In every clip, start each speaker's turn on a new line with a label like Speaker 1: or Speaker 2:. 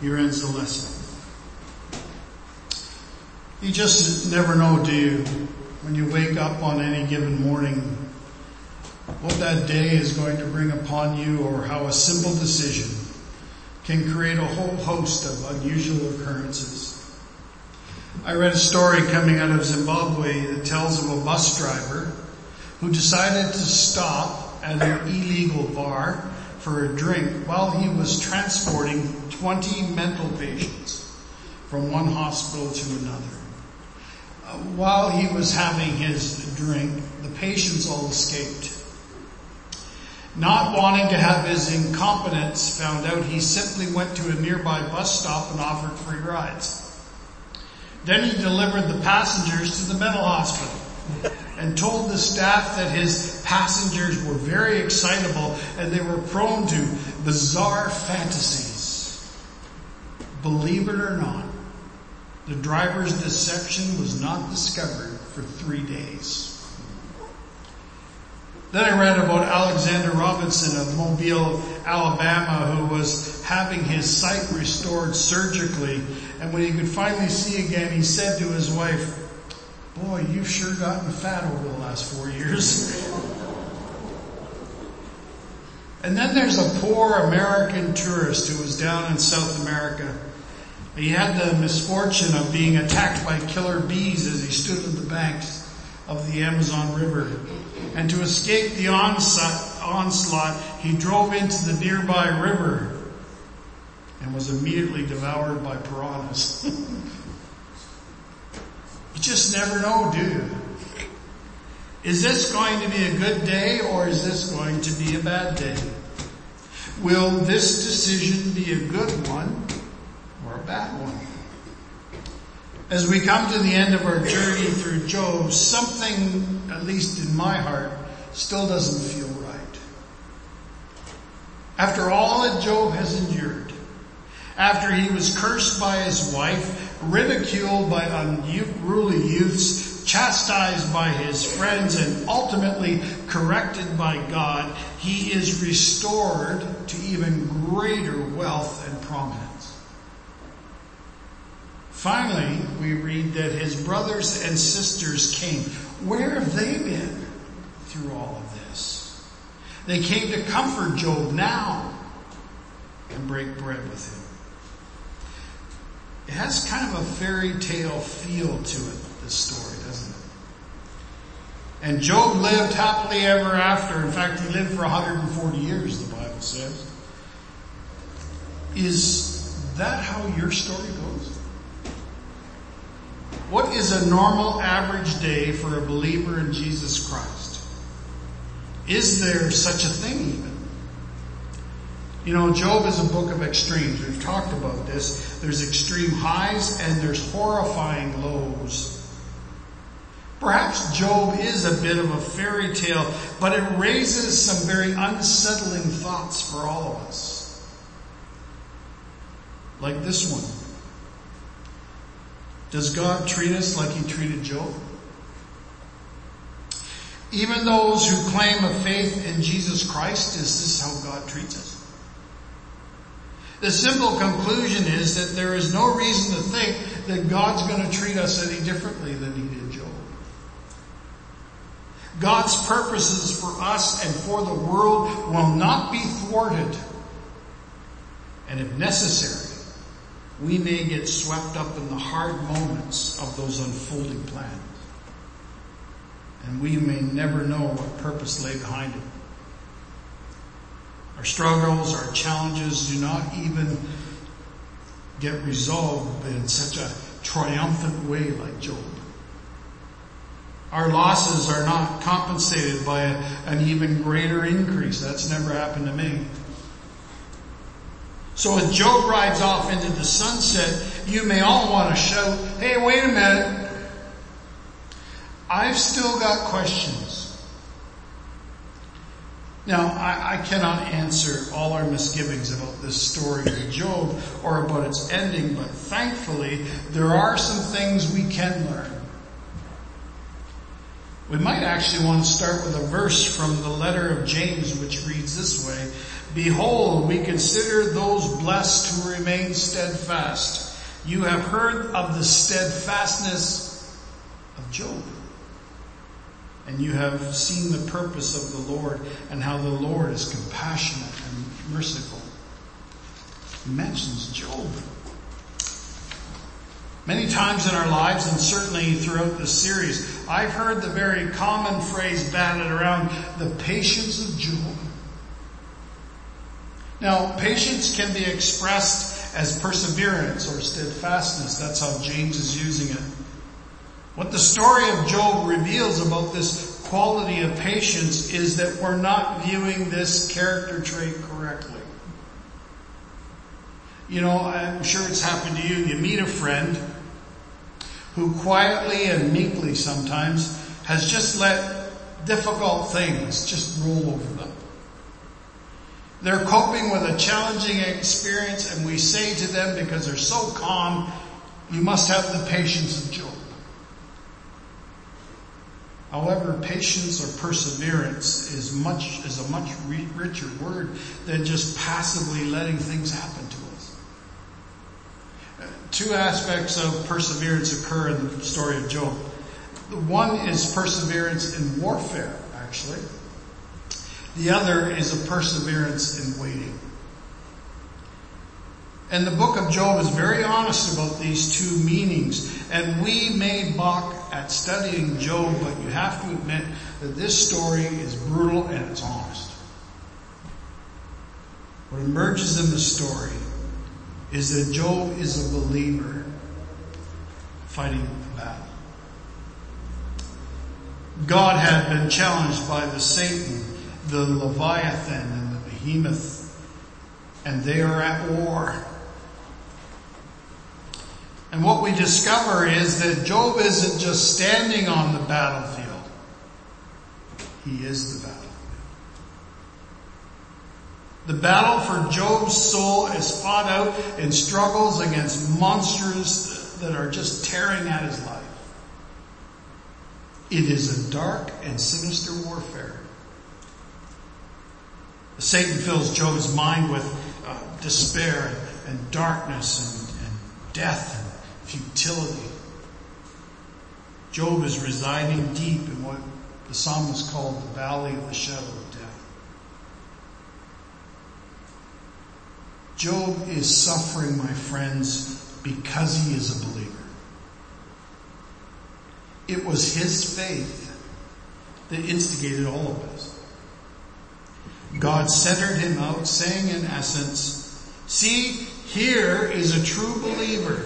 Speaker 1: Here ends the lesson. You just never know, do you, when you wake up on any given morning, what that day is going to bring upon you, or how a simple decision can create a whole host of unusual occurrences. I read a story coming out of Zimbabwe that tells of a bus driver who decided to stop at an illegal bar for a drink while he was transporting 20 mental patients from one hospital to another. While he was having his drink, the patients all escaped. Not wanting to have his incompetence found out, he simply went to a nearby bus stop and offered free rides. Then he delivered the passengers to the mental hospital and told the staff that his passengers were very excitable and they were prone to bizarre fantasies. Believe it or not, the driver's deception was not discovered for 3 days. Then I read about Alexander Robinson of Mobile, Alabama, who was having his sight restored surgically. And when he could finally see again, he said to his wife, "Boy, you've sure gotten fat over the last 4 years." And then there's a poor American tourist who was down in South America. He had the misfortune of being attacked by killer bees as he stood on the banks of the Amazon River. And to escape the onslaught, he drove into the nearby river and was immediately devoured by piranhas. You just never know, do you? Is this going to be a good day, or is this going to be a bad day? Will this decision be a good one or a bad one? As we come to the end of our journey through Job, something, at least in my heart, still doesn't feel right. After all that Job has endured, after he was cursed by his wife, ridiculed by unruly youths, chastised by his friends, and ultimately corrected by God, he is restored to even greater wealth and prominence. Finally, we read that his brothers and sisters came. Where have they been through all of this? They came to comfort Job now and break bread with him. It has kind of a fairy tale feel to it, this story, doesn't it? And Job lived happily ever after. In fact, he lived for 140 years, the Bible says. Is that how your story goes? What is a normal average day for a believer in Jesus Christ? Is there such a thing even? You know, Job is a book of extremes. We've talked about this. There's extreme highs and there's horrifying lows. Perhaps Job is a bit of a fairy tale, but it raises some very unsettling thoughts for all of us. Like this one. Does God treat us like he treated Job? Even those who claim a faith in Jesus Christ, is this how God treats us? The simple conclusion is that there is no reason to think that God's going to treat us any differently than he did Job. God's purposes for us and for the world will not be thwarted. And if necessary, we may get swept up in the hard moments of those unfolding plans. And we may never know what purpose lay behind it. Our struggles, our challenges do not even get resolved in such a triumphant way like Job. Our losses are not compensated by an even greater increase. That's never happened to me. So as Job rides off into the sunset, you may all want to shout, "Hey, wait a minute. I've still got questions." Now, I cannot answer all our misgivings about this story of Job or about its ending, but thankfully, there are some things we can learn. We might actually want to start with a verse from the letter of James, which reads this way: "Behold, we consider those blessed who remain steadfast. You have heard of the steadfastness of Job, and you have seen the purpose of the Lord, and how the Lord is compassionate and merciful." He mentions Job. Many times in our lives, and certainly throughout this series, I've heard the very common phrase batted around, the patience of Job. Now, patience can be expressed as perseverance or steadfastness. That's how James is using it. What the story of Job reveals about this quality of patience is that we're not viewing this character trait correctly. You know, I'm sure it's happened to you. You meet a friend who quietly and meekly sometimes has just let difficult things just roll over them. They're coping with a challenging experience, and we say to them, because they're so calm, "You must have the patience of Job." However, patience or perseverance is a much richer word than just passively letting things happen to us. Two aspects of perseverance occur in the story of Job. One is perseverance in warfare, actually. The other is a perseverance in waiting. And the book of Job is very honest about these two meanings. And we may balk at studying Job, but you have to admit that this story is brutal and it's honest. What emerges in the story is that Job is a believer fighting the battle. God had been challenged by the Satan, the Leviathan, and the Behemoth, and they are at war. And what we discover is that Job isn't just standing on the battlefield. He is the battlefield. The battle for Job's soul is fought out in struggles against monsters that are just tearing at his life. It is a dark and sinister warfare. Satan fills Job's mind with despair and darkness and death and futility. Job is residing deep in what the psalmist called the valley of the shadow of death. Job is suffering, my friends, because he is a believer. It was his faith that instigated all of this. God centered him out, saying in essence, "See, here is a true believer."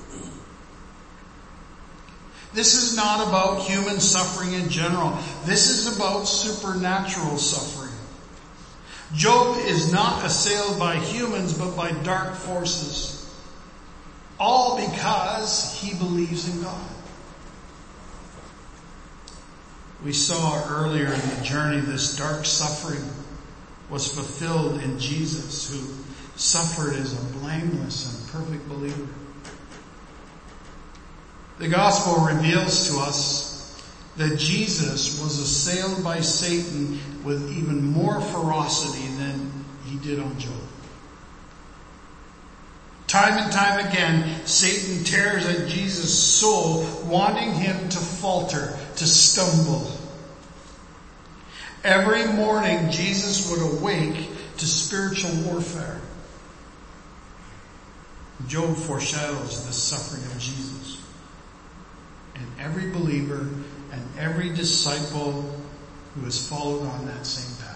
Speaker 1: This is not about human suffering in general. This is about supernatural suffering. Job is not assailed by humans, but by dark forces. All because he believes in God. We saw earlier in the journey this dark suffering was fulfilled in Jesus, who suffered as a blameless and perfect believer. The gospel reveals to us that Jesus was assailed by Satan with even more ferocity than he did on Job. Time and time again, Satan tears at Jesus' soul, wanting him to falter, to stumble. Every morning, Jesus would awake to spiritual warfare. Job foreshadows the suffering of Jesus. And every believer and every disciple who has followed on that same path.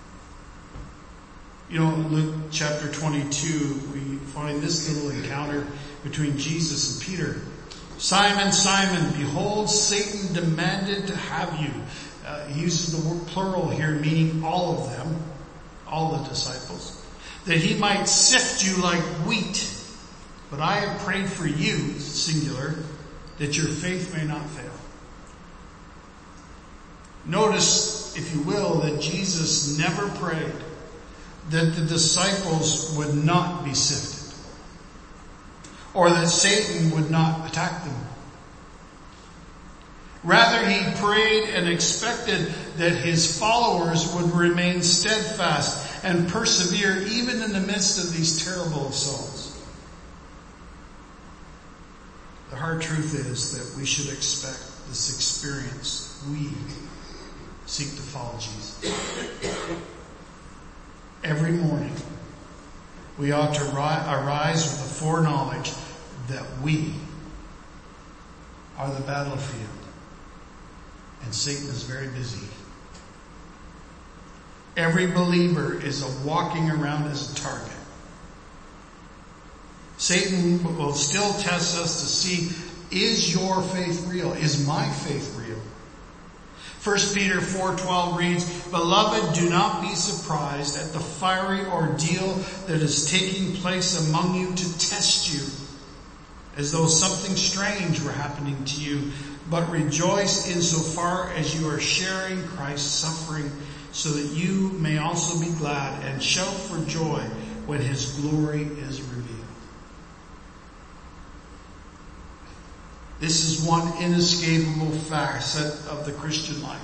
Speaker 1: You know, in Luke chapter 22, we find this little encounter between Jesus and Peter. "Simon, Simon, behold, Satan demanded to have you." He uses the word plural here, meaning all of them, all the disciples, "that he might sift you like wheat. But I have prayed for you," singular, "that your faith may not fail." Notice, if you will, that Jesus never prayed that the disciples would not be sifted, or that Satan would not attack them. Rather, he prayed and expected that his followers would remain steadfast and persevere even in the midst of these terrible assaults. The hard truth is that we should expect this experience. We seek to follow Jesus. Every morning, we ought to arise with the foreknowledge that we are the battlefield, and Satan is very busy. Every believer is walking around as a target. Satan will still test us to see, is your faith real? Is my faith real? 1 Peter 4:12 reads, "Beloved, do not be surprised at the fiery ordeal that is taking place among you to test you, as though something strange were happening to you, but rejoice insofar as you are sharing Christ's suffering, so that you may also be glad and shout for joy when his glory is revealed." This is one inescapable facet of the Christian life.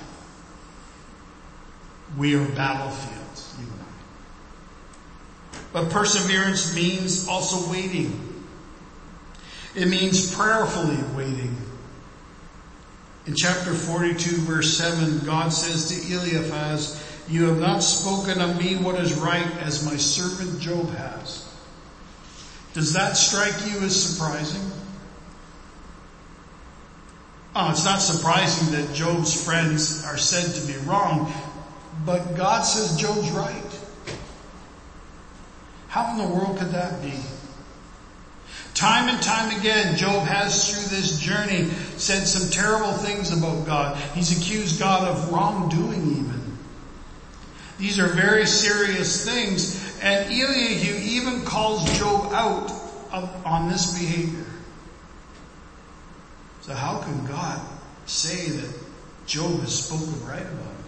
Speaker 1: We are battlefields, you and I. But perseverance means also waiting. It means prayerfully waiting. In chapter 42, verse 7, God says to Eliphaz, "You have not spoken of me what is right, as my servant Job has." Does that strike you as surprising? Oh, it's not surprising that Job's friends are said to be wrong, but God says Job's right. How in the world could that be? Time and time again, Job has through this journey said some terrible things about God. He's accused God of wrongdoing even. These are very serious things, and Elihu even calls Job out on this behavior. So how can God say that Job has spoken right about him?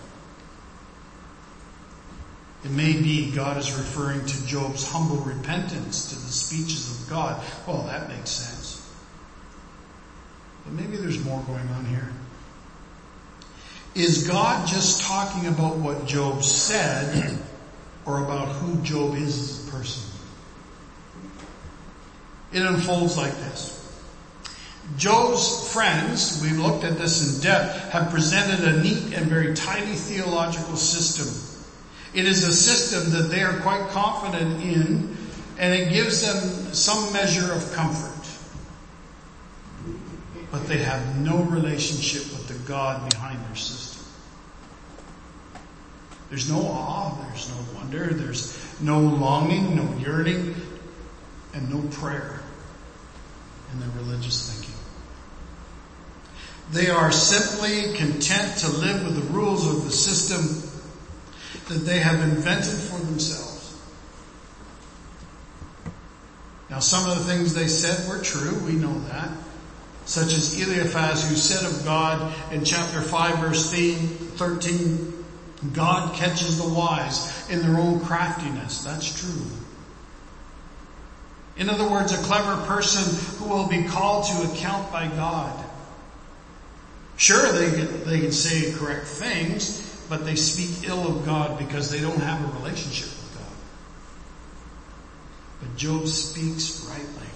Speaker 1: It may be God is referring to Job's humble repentance to the speeches of God. Well, that makes sense. But maybe there's more going on here. Is God just talking about what Job said, or about who Job is as a person? It unfolds like this. Job's friends, we've looked at this in depth, have presented a neat and very tidy theological system. It is a system that they are quite confident in, and it gives them some measure of comfort. But they have no relationship with the God behind their system. There's no awe, there's no wonder, there's no longing, no yearning, and no prayer in their religious thinking. They are simply content to live with the rules of the system that they have invented for themselves. Now, some of the things they said were true, we know that. Such as Eliphaz, who said of God in chapter 5, verse 13, God catches the wise in their own craftiness. That's true. In other words, a clever person who will be called to account by God. Sure, they can say correct things, but they speak ill of God because they don't have a relationship with God. But Job speaks rightly.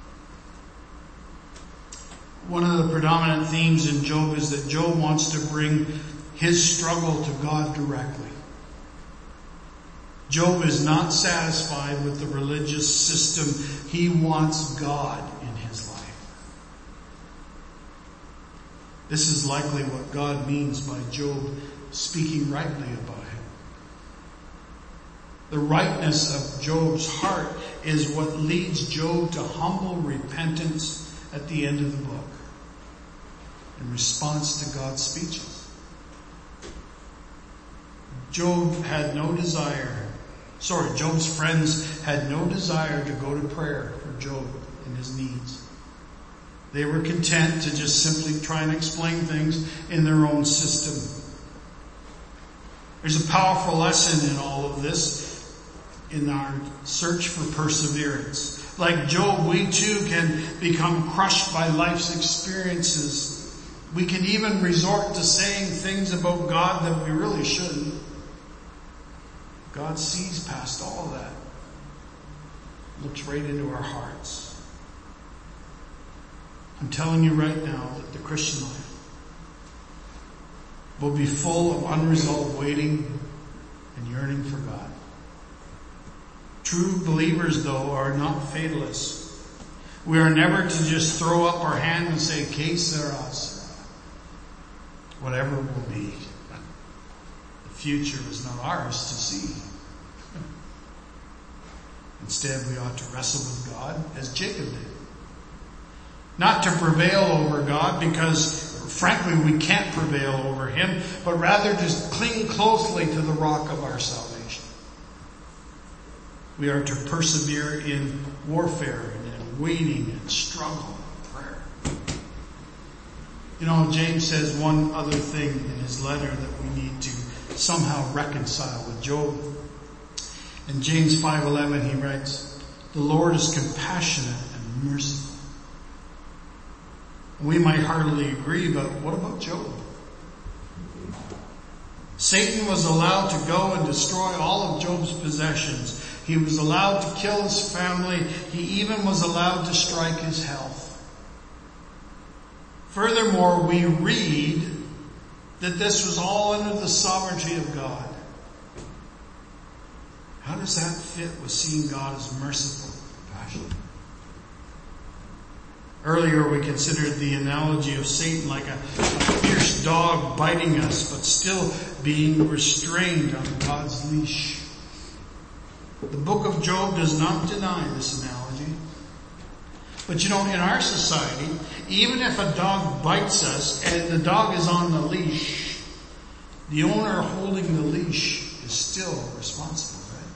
Speaker 1: One of the predominant themes in Job is that Job wants to bring his struggle to God directly. Job is not satisfied with the religious system. He wants God in his life. This is likely what God means by Job speaking rightly about him. The rightness of Job's heart is what leads Job to humble repentance at the end of the book in response to God's speeches. Job's friends had no desire to go to prayer for Job and his needs. They were content to just simply try and explain things in their own system. There's a powerful lesson in all of this in our search for perseverance. Like Job, we too can become crushed by life's experiences We can even resort to saying things about God that we really shouldn't. God sees past all of that. Looks right into our hearts. I'm telling you right now that the Christian life will be full of unresolved waiting and yearning for God. True believers, though, are not fatalists. We are never to just throw up our hand and say, "Que sera, whatever will be." The future is not ours to see. Instead, we ought to wrestle with God as Jacob did. Not to prevail over God, because frankly we can't prevail over Him, but rather just cling closely to the rock of our salvation. We are to persevere in warfare and in waiting and struggle and prayer. You know, James says one other thing in his letter that we need to somehow reconcile with Job. In James 5:11 he writes, "The Lord is compassionate and merciful." We might heartily agree, but what about Job? Satan was allowed to go and destroy all of Job's possessions. He was allowed to kill his family. He even was allowed to strike his health. Furthermore, we read that this was all under the sovereignty of God. How does that fit with seeing God as merciful and compassionate? Earlier we considered the analogy of Satan like a fierce dog biting us, but still being restrained on God's leash. The book of Job does not deny this analogy. But you know, in our society, even if a dog bites us and the dog is on the leash, the owner holding the leash is still responsible.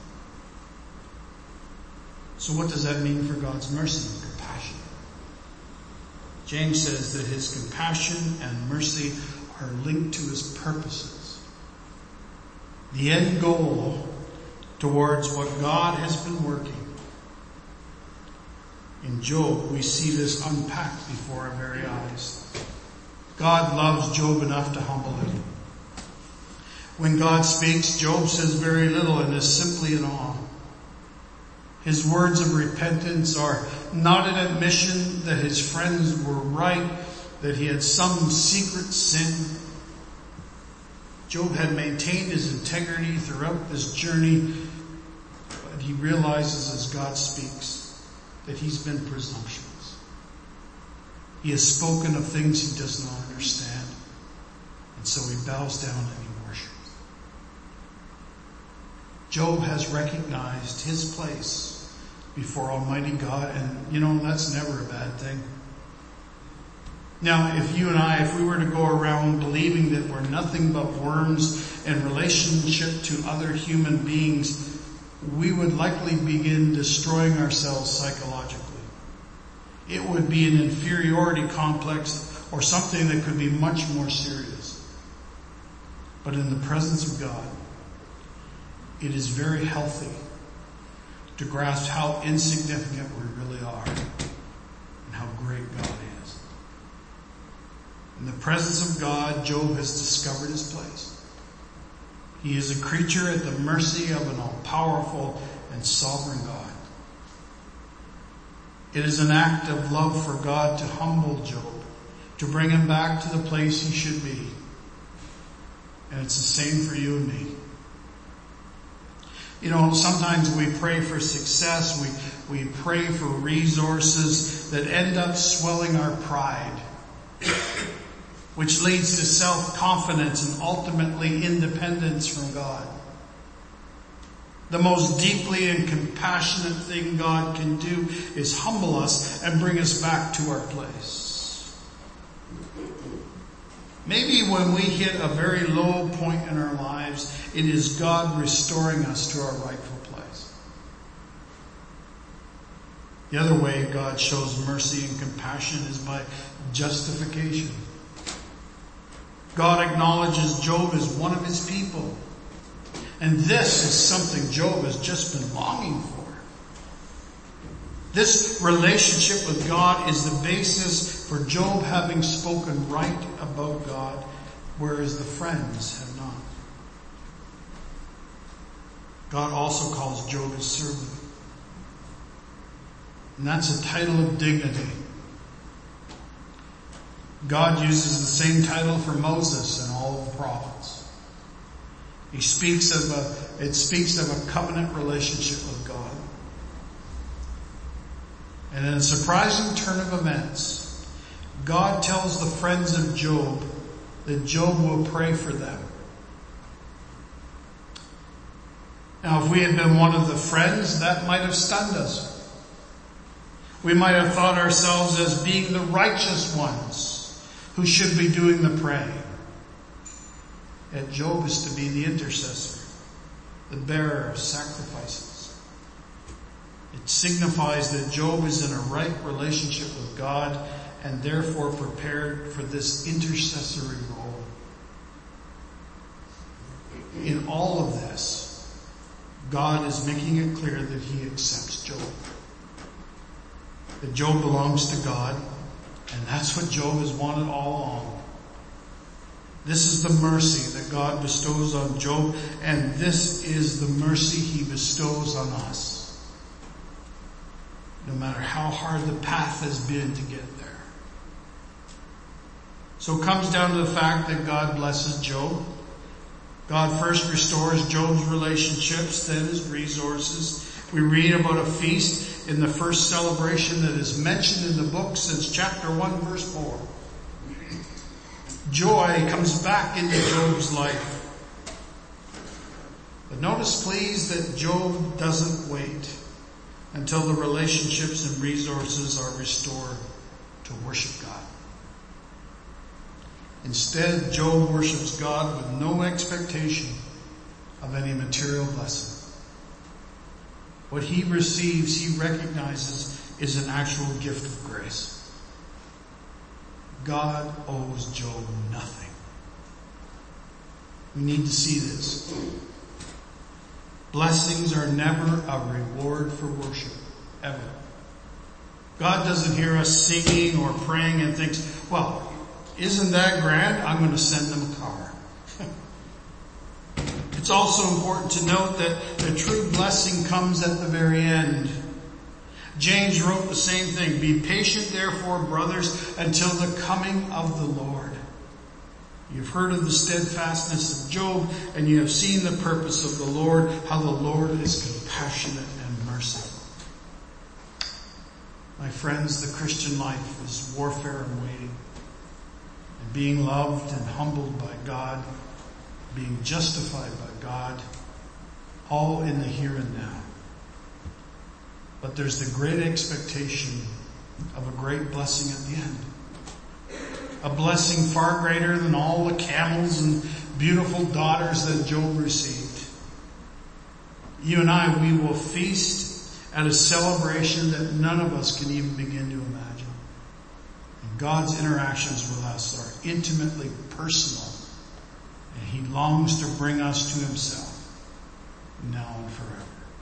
Speaker 1: So what does that mean for God's mercy and compassion? James says that His compassion and mercy are linked to His purposes. The end goal towards what God has been working. In Job, we see this unpacked before our very eyes. God loves Job enough to humble him. When God speaks, Job says very little and is simply in awe. His words of repentance are not an admission that his friends were right, that he had some secret sin. Job had maintained his integrity throughout this journey, but he realizes as God speaks that he's been presumptuous. He has spoken of things he does not understand, and so he bows down and he worships. Job has recognized his place before Almighty God, and you know, that's never a bad thing. Now, if you and I, if we were to go around believing that we're nothing but worms in relationship to other human beings, we would likely begin destroying ourselves psychologically. It would be an inferiority complex or something that could be much more serious. But in the presence of God, it is very healthy to grasp how insignificant we really are and how great God is. In the presence of God, Job has discovered his place. He is a creature at the mercy of an all-powerful and sovereign God. It is an act of love for God to humble Job, to bring him back to the place he should be. And it's the same for you and me. You know, sometimes we pray for success, we pray for resources that end up swelling our pride, which leads to self-confidence and ultimately independence from God. The most deeply and compassionate thing God can do is humble us and bring us back to our place. Maybe when we hit a very low point in our lives, it is God restoring us to our rightful place. The other way God shows mercy and compassion is by justification. God acknowledges Job as one of His people. And this is something Job has just been longing for. This relationship with God is the basis for Job having spoken right about God, whereas the friends have not. God also calls Job his servant. And that's a title of dignity. God uses the same title for Moses and all of the prophets. It speaks of a covenant relationship with God. And in a surprising turn of events, God tells the friends of Job that Job will pray for them. Now, if we had been one of the friends, that might have stunned us. We might have thought ourselves as being the righteous ones who should be doing the praying. Yet Job is to be the intercessor, the bearer of sacrifices. It signifies that Job is in a right relationship with God and therefore prepared for this intercessory role. In all of this, God is making it clear that he accepts Job. That Job belongs to God, and that's what Job has wanted all along. This is the mercy that God bestows on Job, and this is the mercy he bestows on us. No matter how hard the path has been to get there. So it comes down to the fact that God blesses Job. God first restores Job's relationships, then his resources. We read about a feast in the first celebration that is mentioned in the book since chapter 1 verse 4. Joy comes back into Job's life. But notice please that Job doesn't wait until the relationships and resources are restored to worship God. Instead, Job worships God with no expectation of any material blessing. What he receives, he recognizes, is an actual gift of grace. God owes Job nothing. We need to see this. Blessings are never a reward for worship, ever. God doesn't hear us singing or praying and thinks, well, isn't that grand? I'm going to send them a car. It's also important to note that the true blessing comes at the very end. James wrote the same thing. Be patient, therefore, brothers, until the coming of the Lord. You've heard of the steadfastness of Job, and you have seen the purpose of the Lord, how the Lord is compassionate and merciful. My friends, the Christian life is warfare and waiting, and being loved and humbled by God, being justified by God, all in the here and now. But there's the great expectation of a great blessing at the end. A blessing far greater than all the camels and beautiful daughters that Job received. You and I, we will feast at a celebration that none of us can even begin to imagine. And God's interactions with us are intimately personal. And he longs to bring us to himself now and forever.